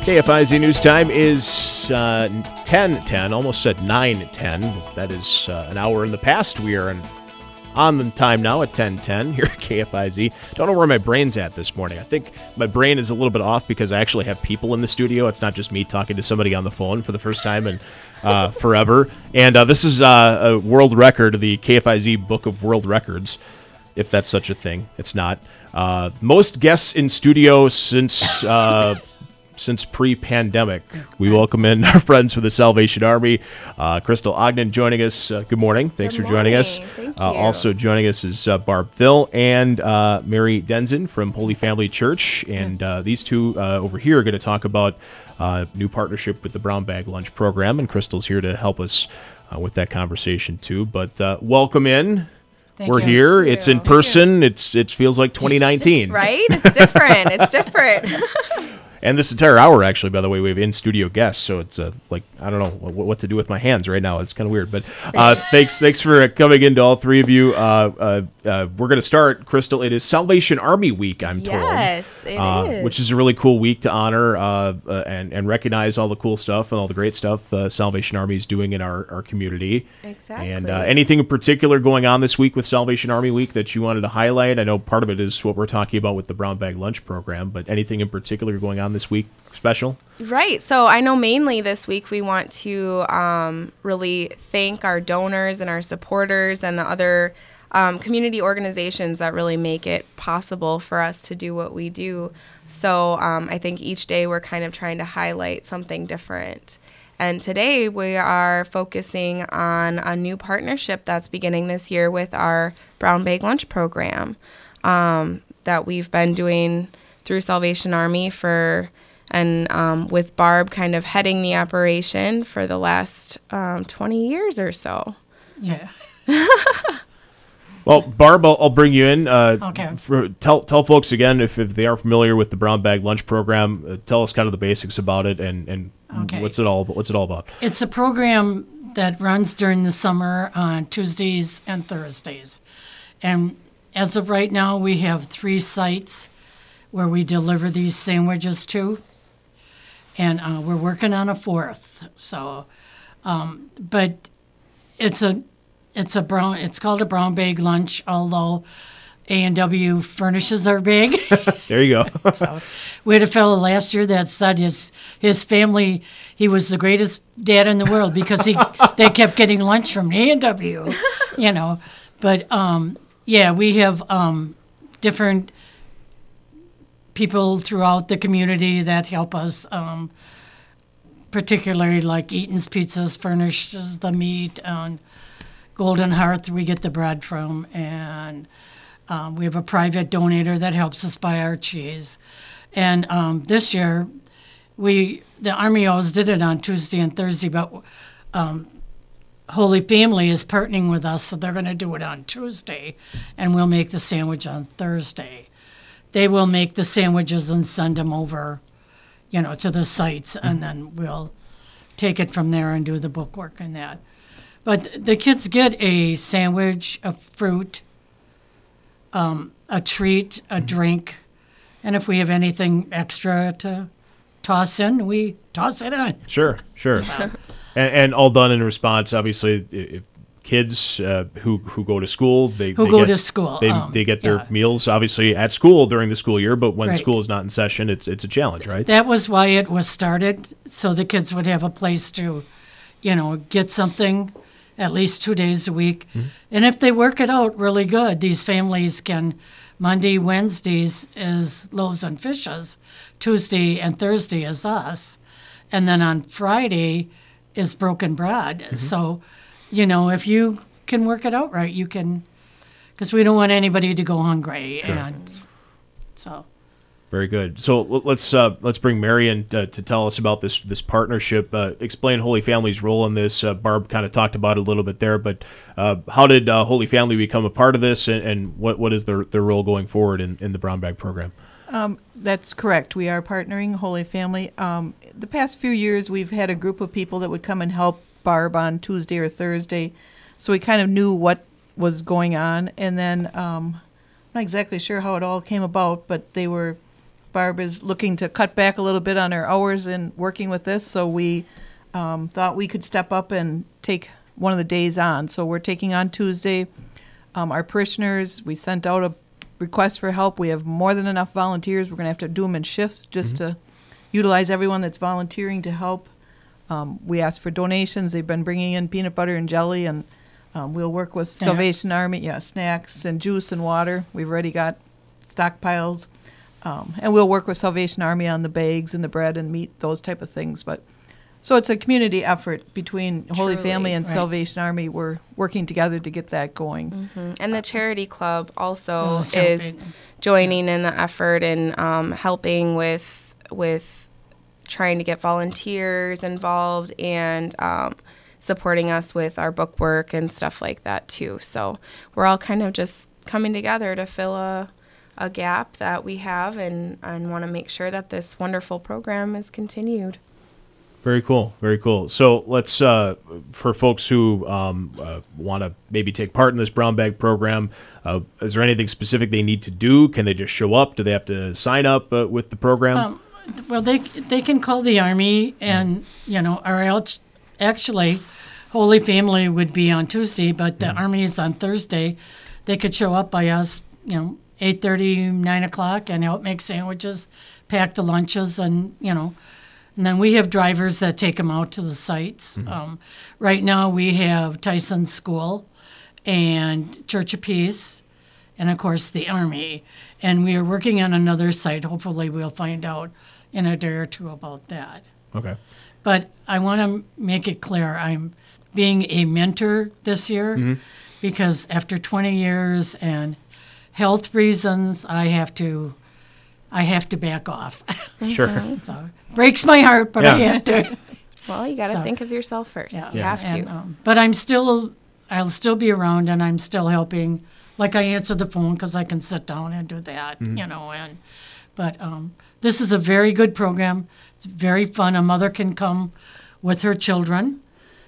KFIZ News Time is 10:10, almost said 9:10. That is an hour in the past. We are on the time now at 10:10 here at KFIZ. Don't know where my brain's at this morning. I think my brain is a little bit off because I actually have people in the studio. It's not just me talking to somebody on the phone for the first time in forever. And this is a world record, the KFIZ Book of World Records, if that's such a thing. It's not. Most guests in studio since pre-pandemic. We welcome in our friends from the Salvation Army. Crystal Ogden joining us. Good morning. Thanks for joining us. Thank you. Also joining us is Barb Thill and Mary Denzen from Holy Family Church. And these two over here are going to talk about new partnership with the Brown Bag Lunch Program. And Crystal's here to help us with that conversation too. But welcome in. We're here. It's in person. It feels like 2019. Right? It's different. It's different. And this entire hour, actually, by the way, we have in-studio guests, so it's like, I don't know what to do with my hands right now. It's kind of weird. But thanks for coming in to all three of you. We're going to start, Crystal. It is Salvation Army Week, I'm told. Yes, it is. Which is a really cool week to honor and recognize all the cool stuff and all the great stuff Salvation Army is doing in our community. Exactly. And anything in particular going on this week with Salvation Army Week that you wanted to highlight? I know part of it is what we're talking about with the Brown Bag Lunch Program, but anything in particular going on this week special? Right. So I know mainly this week we want to really thank our donors and our supporters and the other community organizations that really make it possible for us to do what we do. So I think each day we're kind of trying to highlight something different. And today we are focusing on a new partnership that's beginning this year with our Brown Bag Lunch Program that we've been doing through Salvation Army with Barb kind of heading the operation for the last 20 years or so. Yeah. Well, Barb, I'll bring you in. Okay. Tell folks again, if they are familiar with the Brown Bag Lunch Program, tell us kind of the basics about it and Okay. what's it all about. It's a program that runs during the summer on Tuesdays and Thursdays. And as of right now, we have 3 sites where we deliver these sandwiches to. And we're working on a 4th. So, but it's called a Brown Bag Lunch, although A&W furnishes our bag. There you go. So we had a fellow last year that said his family, he was the greatest dad in the world because they kept getting lunch from A&W, you know. But we have different people throughout the community that help us, particularly like Eaton's Pizzas furnishes the meat, and Golden Hearth we get the bread from, and we have a private donator that helps us buy our cheese. And this year, the Army always did it on Tuesday and Thursday, but Holy Family is partnering with us, so they're going to do it on Tuesday, and we'll make the sandwich on Thursday. They will make the sandwiches and send them over, to the sites, and then we'll take it from there and do the bookwork and that. But the kids get a sandwich, a fruit, a treat, a drink, and if we have anything extra to toss in, we toss it in. Sure. And all done in response, obviously, if kids who go to school, they get their meals, obviously, at school during the school year, but when school is not in session, it's a challenge, right? That was why it was started, so the kids would have a place to, get something at least 2 days a week. Mm-hmm. And if they work it out really good, these families can, Monday, Wednesdays is Loaves and Fishes, Tuesday and Thursday is us, and then on Friday is Broken Bread. Mm-hmm. So, if you can work it out right, you can, because we don't want anybody to go hungry. Sure. And so. Very good. So let's bring Mary in to tell us about this partnership. Explain Holy Family's role in this. Barb kind of talked about it a little bit there, but how did Holy Family become a part of this, and what is their role going forward in the Brown Bag program? That's correct. We are partnering Holy Family. The past few years, we've had a group of people that would come and help Barb on Tuesday or Thursday, so we kind of knew what was going on. And then I'm not exactly sure how it all came about, but they were Barb is looking to cut back a little bit on her hours in working with this, so we thought we could step up and take one of the days on. So we're taking on Tuesday. Our parishioners, we sent out a request for help. We have more than enough volunteers. We're going to have to do them in shifts just to utilize everyone that's volunteering to help. We asked for donations. They've been bringing in peanut butter and jelly, and we'll work with Snacks. Salvation Army. Yeah, snacks and juice and water. We've already got stockpiles. And we'll work with Salvation Army on the bags and the bread and meat, those type of things. But so it's a community effort between Holy Truly. Family and Right. Salvation Army. We're working together to get that going. And the charity club also So it's is helping. joining in the effort and helping with trying to get volunteers involved and supporting us with our book work and stuff like that too. So we're all kind of just coming together to fill a gap that we have and want to make sure that this wonderful program is continued. Very cool. Very cool. So let's, for folks who want to maybe take part in this brown bag program, is there anything specific they need to do? Can they just show up? Do they have to sign up with the program? Well, they can call the Army, and or else actually, Holy Family would be on Tuesday, but the Army is on Thursday. They could show up by us, 8:30, 9 o'clock, and help make sandwiches, pack the lunches, and and then we have drivers that take them out to the sites. Right now, we have Tyson School and Church of Peace, and of course the Army. And we are working on another site. Hopefully, we'll find out in a day or two about that. Okay. But I want to make it clear I'm being a mentor this year because after 20 years and health reasons, I have to back off. Sure. So breaks my heart, but I Yeah. have to. Well, you got to So- think of yourself first. Yeah. You have to. And, but I'll still be around, and I'm still helping. Like I answer the phone because I can sit down and do that, But this is a very good program. It's very fun. A mother can come with her children.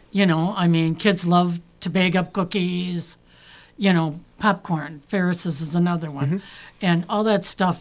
Kids love to bake up cookies, popcorn. Ferris's is another one. And all that stuff,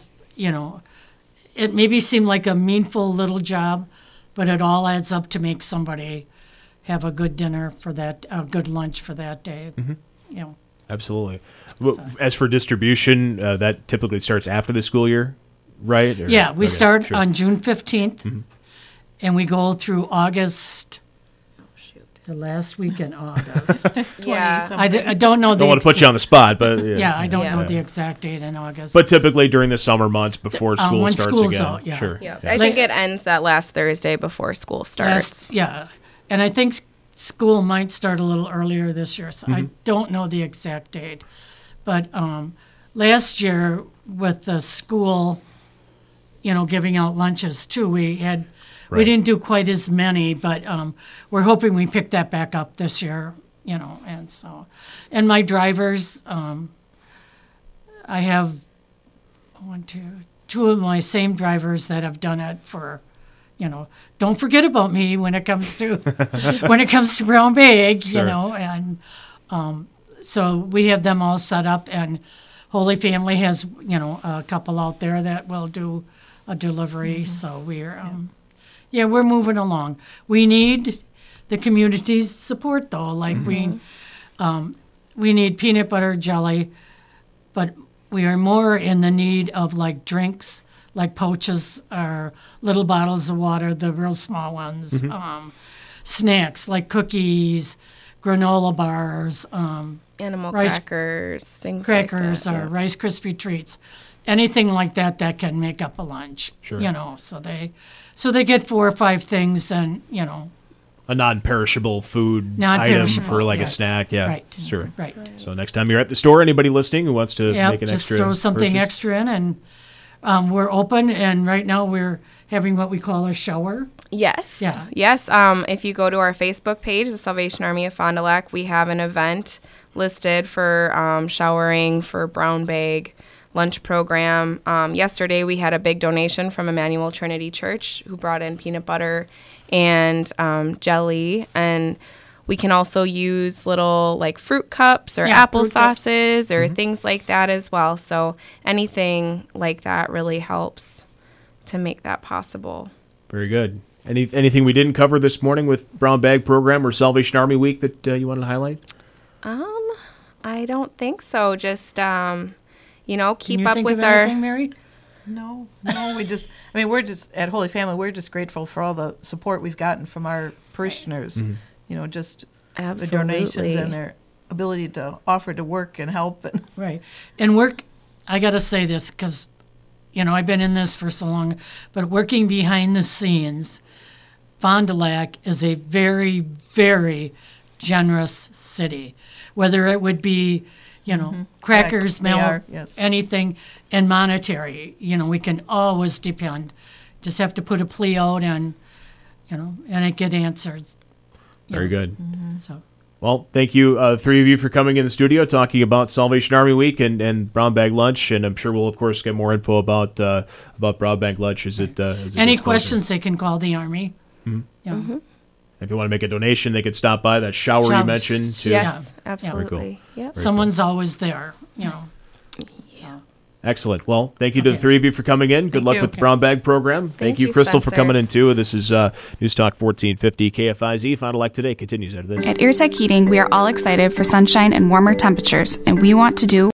it maybe seem like a meanful little job, but it all adds up to make somebody have a good dinner for that, a good lunch for that day. Absolutely. Well, as for distribution, that typically starts after the school year, right? Or- Yeah, we okay, start sure. on June 15th, and we go through August, the last week in August. Yeah. I don't know the Don't want to put you on the spot, but Yeah, I don't Yeah. know the exact date in August. But typically during the summer months before school when starts school's again. out, yeah. Sure. Yeah. I think it ends that last Thursday before school starts. And I think school might start a little earlier this year, so I don't know the exact date. But last year with the school, giving out lunches too, we Right. didn't do quite as many, but we're hoping we pick that back up this year, and so, and my drivers, I have two of my same drivers that have done it for, don't forget about me when it comes to brown bag, Sure. and so we have them all set up, and Holy Family has a couple out there that will do a delivery. So we're we're moving along. We need the community's support though. Like we need peanut butter jelly, but we are more in the need of like drinks, like pouches or little bottles of water, the real small ones. Snacks like cookies, granola bars, Animal Rice- crackers, things crackers, like that. or Rice Krispie treats, anything like that that can make up a lunch. Sure. So they get 4 or 5 things, and A non-perishable food item Non-perishable, for like a yes. snack. Yeah. Right. Sure. Right. So next time you're at the store, anybody listening who wants to Yeah, make an just extra throw something purchase? extra in, and we're open. And right now we're having what we call a shower. Yes. Yeah. Yes. If you go to our Facebook page, the Salvation Army of Fond du Lac, we have an event listed for showering for brown bag lunch program. Yesterday we had a big donation from Emmanuel Trinity Church who brought in peanut butter and jelly, and we can also use little like fruit cups or Yeah, apple fruit cups. sauces or things like that as well. So anything like that really helps make that possible. Very good. Anything we didn't cover this morning with Brown Bag Program or Salvation Army Week that you wanted to highlight? I don't think so. Just keep Can you up think with of our. anything, Mary? No, we're just at Holy Family. We're just grateful for all the support we've gotten from our parishioners. Just Absolutely. the donations and their ability to offer to work and help. And Right. And I got to say this because, I've been in this for so long, but working behind the scenes, Fond du Lac is a very, very generous city. Whether it would be, crackers, Correct. They milk, are, yes. anything, and monetary, we can always depend. Just have to put a plea out and it get answered. Very good. So. Well, thank you, three of you, for coming in the studio talking about Salvation Army Week and Brown Bag Lunch, and I'm sure we'll, of course, get more info about Brown Bag Lunch as it Any gets closer. questions, they can call the Army. If you want to make a donation, they could stop by that shower you Showers. mentioned. Too. Yes, Yeah. absolutely. Yep. Someone's always there, So. Excellent. Well, thank you to the Okay. three of you for coming in. Good Thank luck you. with the Brown Bag Program. Thank you, you, Crystal, for Spencer. coming in, too. This is News Talk 1450 KFIZ. Fond du Lac Today continues after this. At Airtech Heating, we are all excited for sunshine and warmer temperatures, and we want to do